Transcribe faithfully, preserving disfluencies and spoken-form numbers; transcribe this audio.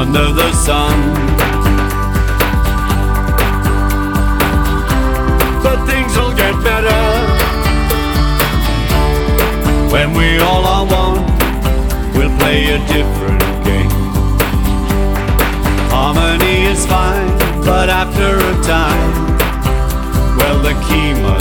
under the sun. But things will get better when we all are one. We'll play a different game. Harmony is fine, but after a time, well, the key must